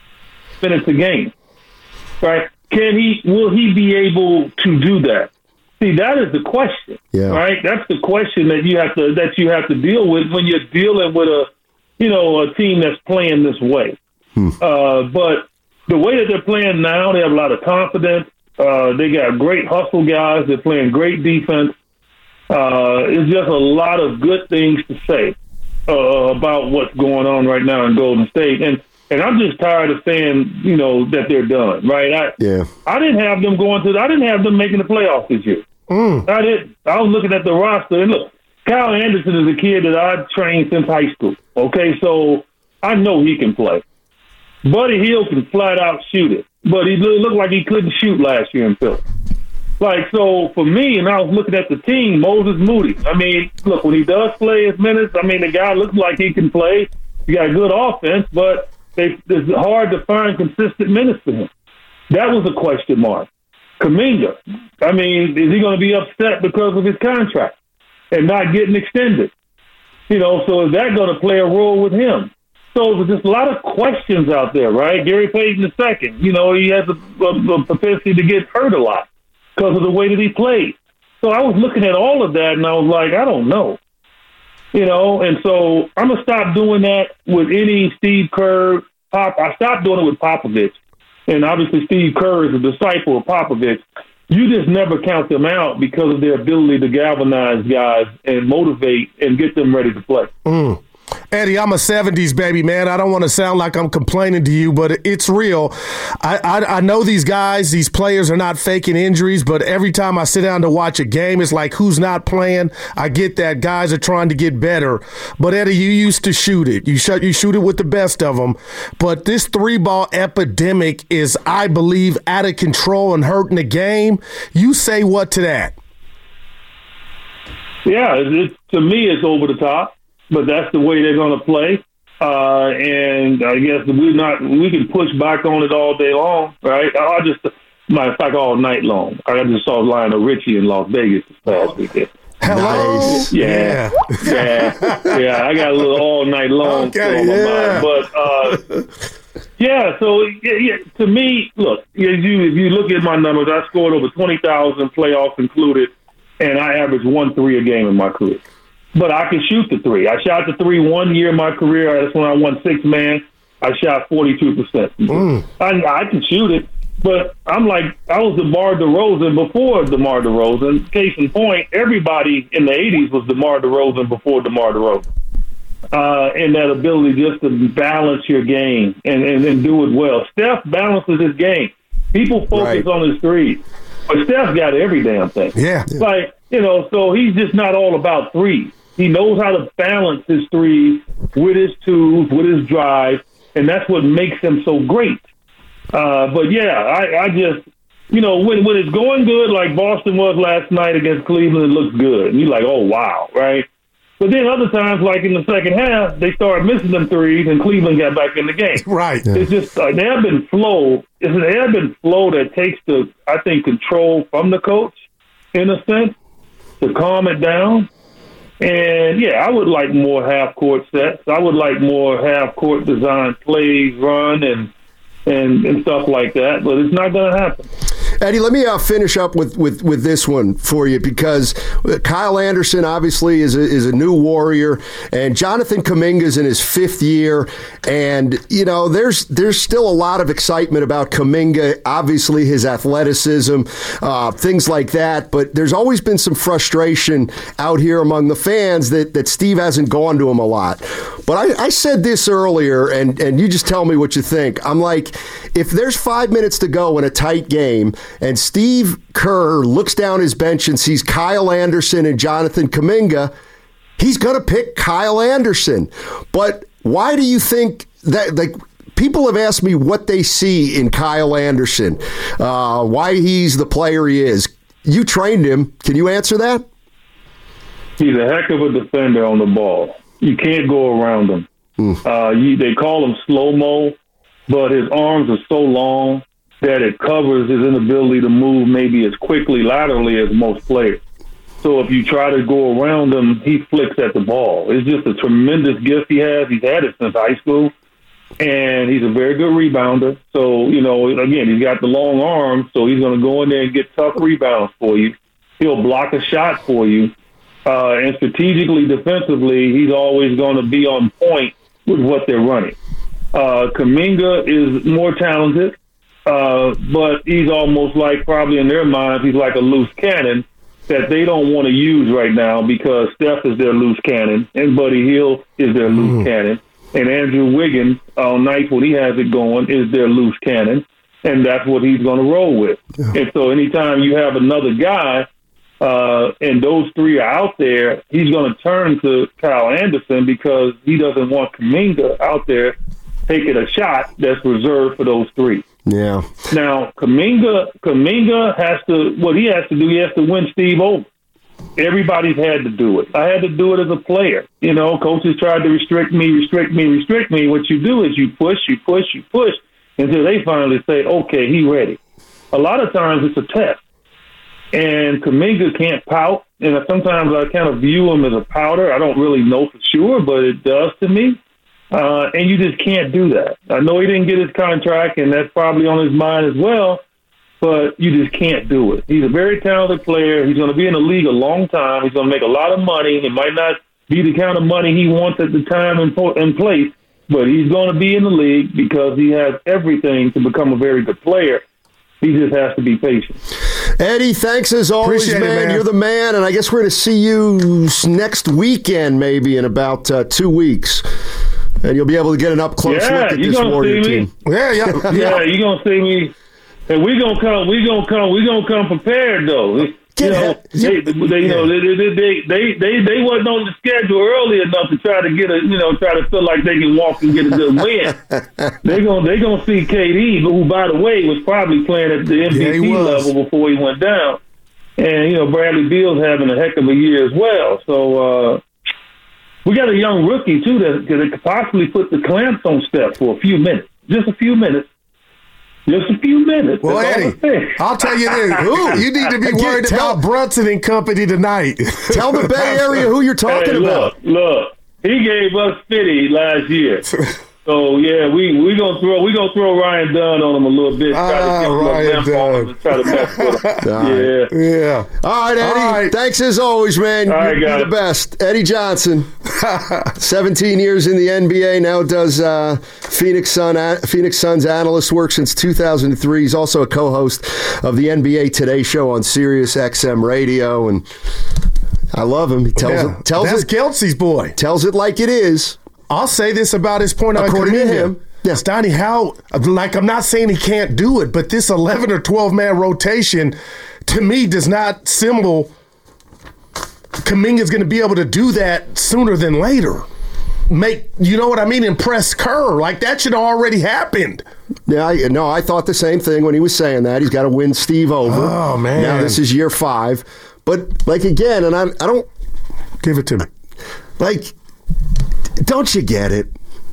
a game. Right? Will he be able to do that? See, that is the question, right? That's the question that you have to deal with when you're dealing with a team that's playing this way. But the way that they're playing now, they have a lot of confidence. They got great hustle guys. They're playing great defense. It's just a lot of good things to say about what's going on right now in Golden State. And I'm just tired of saying, that they're done, right? I didn't have them I didn't have them making the playoffs this year. I didn't. I was looking at the roster, and look, Kyle Anderson is a kid that I've trained since high school. Okay, so I know he can play. Buddy Hield can flat out shoot it, but he looked like he couldn't shoot last year in Philly. So for me, and I was looking at the team, Moses Moody. I mean, look, when he does play his minutes, the guy looks like he can play. He got good offense, but it's hard to find consistent minutes for him. That was a question mark. Kuminga, is he going to be upset because of his contract and not getting extended? So is that going to play a role with him? So there's just a lot of questions out there, right? Gary Payton II, he has a propensity to get hurt a lot because of the way that he plays. So I was looking at all of that, and I was like, I don't know. And so I'm going to stop doing that with any Steve Kerr. I stopped doing it with Popovich. And obviously Steve Kerr is a disciple of Popovich. You just never count them out because of their ability to galvanize guys and motivate and get them ready to play. Eddie, I'm a 70s baby, man. I don't want to sound like I'm complaining to you, but it's real. I know these guys, these players are not faking injuries, but every time I sit down to watch a game, it's like, who's not playing? I get that. Guys are trying to get better. But, Eddie, you used to shoot it. You shoot it with the best of them. But this three-ball epidemic is, I believe, out of control and hurting the game. You say what to that? Yeah, to me, it's over the top. But that's the way they're going to play. And I guess we can push back on it all day long, right? Matter of fact, all night long. I just saw Lionel Richie in Las Vegas this past weekend. Hello. Nice. Yeah. I got a little all night long on my mind. But, so to me, look, if you look at my numbers, I scored over 20,000 playoffs included, and I averaged 1 3 a game in my career. But I can shoot the three. I shot the three 1 year in my career. That's when I won 6-man. I shot 42%. I can shoot it, but I was DeMar DeRozan before DeMar DeRozan. Case in point, everybody in the 80s was DeMar DeRozan before DeMar DeRozan. And that ability just to balance your game and do it well. Steph balances his game. People focus on his threes, but Steph's got every damn thing. Yeah. So he's just not all about threes. He knows how to balance his threes with his twos, with his drive, and that's what makes him so great. I just, when it's going good like Boston was last night against Cleveland, it looks good. And you're like, oh, wow, right? But then other times, like in the second half, they started missing them threes, and Cleveland got back in the game. Right. It's just an ebb and flow. It's an ebb and flow that takes control from the coach, in a sense, to calm it down. And, yeah, I would like more half-court sets. I would like more half-court design plays run and stuff like that, but it's not going to happen. Eddie, let me finish up with this one for you, because Kyle Anderson obviously is a new Warrior, and Jonathan Kuminga's in his 5th year, and there's still a lot of excitement about Kuminga. Obviously, his athleticism, things like that, but there's always been some frustration out here among the fans that Steve hasn't gone to him a lot. But I said this earlier, and you just tell me what you think. I'm like, if there's 5 minutes to go in a tight game, and Steve Kerr looks down his bench and sees Kyle Anderson and Jonathan Kuminga, he's going to pick Kyle Anderson. But why do you think that? Like, people have asked me what they see in Kyle Anderson, why he's the player he is. You trained him. Can you answer that? He's a heck of a defender on the ball. You can't go around him. They call him slow-mo, but his arms are so long that it covers his inability to move maybe as quickly laterally as most players. So if you try to go around him, he flicks at the ball. It's just a tremendous gift he has. He's had it since high school, and he's a very good rebounder. So, again, he's got the long arms, so he's going to go in there and get tough rebounds for you. He'll block a shot for you. And strategically, defensively, he's always going to be on point with what they're running. Kuminga is more talented. But he's almost like, probably in their minds, he's like a loose cannon that they don't want to use right now, because Steph is their loose cannon and Buddy Hield is their loose cannon. And Andrew Wiggins, on nights when he has it going, is their loose cannon. And that's what he's going to roll with. And so anytime you have another guy and those three are out there, he's going to turn to Kyle Anderson, because he doesn't want Kuminga out there taking a shot that's reserved for those three. Yeah. Now, Kuminga has to, what he has to do, he has to win Steve over. Everybody's had to do it. I had to do it as a player. Coaches tried to restrict me. What you do is you push until they finally say, okay, he's ready. A lot of times it's a test. And Kuminga can't pout. And sometimes I kind of view him as a pouter. I don't really know for sure, but it does to me. And you just can't do that. I know he didn't get his contract, and that's probably on his mind as well, but you just can't do it. He's a very talented player. He's going to be in the league a long time. He's going to make a lot of money. It might not be the kind of money he wants at the time and place, but he's going to be in the league because he has everything to become a very good player. He just has to be patient. Eddie, thanks as always, man. You're the man, and I guess we're going to see you next weekend, maybe in about 2 weeks. And you'll be able to get an up-close look at this Warrior team. Yeah, you're gonna see me, and we're gonna come prepared though. They wasn't on the schedule early enough to try to get try to feel like they can walk and get a good win. They're gonna see KD, who by the way was probably playing at the MVP level before he went down, and Bradley Beal's having a heck of a year as well. So. We got a young rookie, too, that could possibly put the clamps on Steph for a few minutes. Just a few minutes. Well, Eddie, I'll tell you this. You need to be worried about Brunson and company tonight. Tell the Bay Area who you're talking about. Look, he gave us 50 last year. So yeah, we gonna throw Ryan Dunn on him a little bit. Ryan Dunn. Try to mess with him. Yeah. All right, Eddie. All right. Thanks as always, man. You're the best. Eddie Johnson, 17 years in the NBA, now does Phoenix Suns analyst work since 2003. He's also a co-host of the NBA Today show on Sirius XM Radio, and I love him. He tells it Kelsey's boy. Tells it like it is. I'll say this about his point according to him. Yeah. Stoney, I'm not saying he can't do it, but this 11 or 12-man rotation, to me, does not symbol Kuminga's going to be able to do that sooner than later. You know what I mean? Impress Kerr. Like, that should have already happened. Yeah, I thought the same thing when he was saying that. He's got to win Steve over. Oh, man. Now this is year 5. But, again, and I don't... Give it to me. Don't you get it?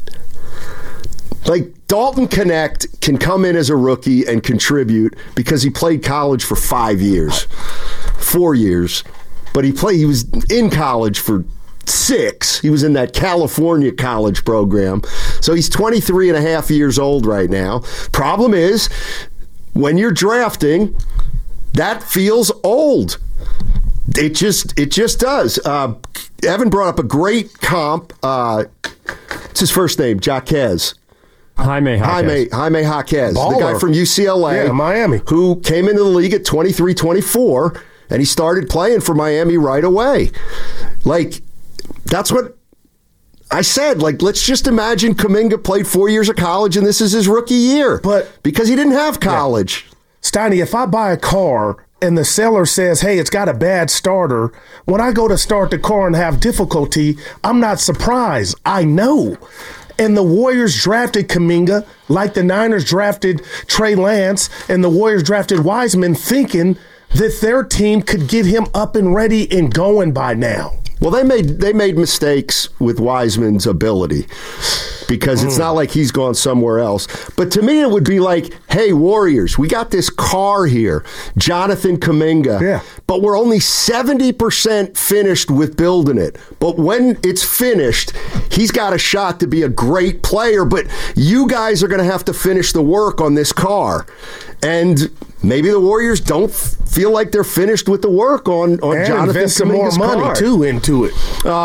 Dalton Knecht can come in as a rookie and contribute because he played college for 4 years. But he was in college for 6. He was in that California college program. So he's 23 and a half years old right now. Problem is, when you're drafting, that feels old. It just does. Evan brought up a great comp. What's his first name? Jaquez. Jaime Jaquez. Baller. The guy from UCLA. Yeah, Miami. Who came into the league at 23, 24, and he started playing for Miami right away. Like, that's what I said. Like, let's just imagine Kuminga played 4 years of college and this is his rookie year. But because he didn't have college. Yeah. Steiny, if I buy a car and the seller says, hey, it's got a bad starter, when I go to start the car and have difficulty, I'm not surprised. I know. And the Warriors drafted Kuminga like the Niners drafted Trey Lance and the Warriors drafted Wiseman, thinking that their team could get him up and ready and going by now. Well, they made mistakes with Wiseman's ability because it's not like he's gone somewhere else. But to me, it would be like, hey, Warriors, we got this car here, Jonathan Kuminga, yeah, but we're only 70% finished with building it. But when it's finished, he's got a shot to be a great player, but you guys are going to have to finish the work on this car. And maybe the Warriors don't feel like they're finished with the work on Jonathan invest some more Kuminga's money, car. too, into it.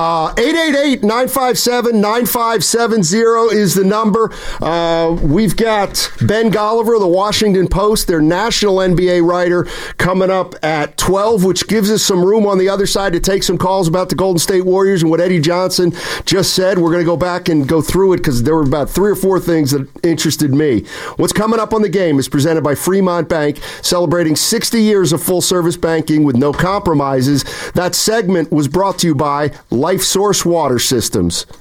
888-957-9570 is the number. We've got Ben Golliver of the Washington Post, their national NBA writer, coming up at 12, which gives us some room on the other side to take some calls about the Golden State Warriors and what Eddie Johnson just said. We're going to go back and go through it because there were about 3 or 4 things that interested me. What's coming up on the game is presented by Fremont Bank, celebrating 60 years of full-service banking with no compromises. That segment was brought to you by Life Source Water Systems.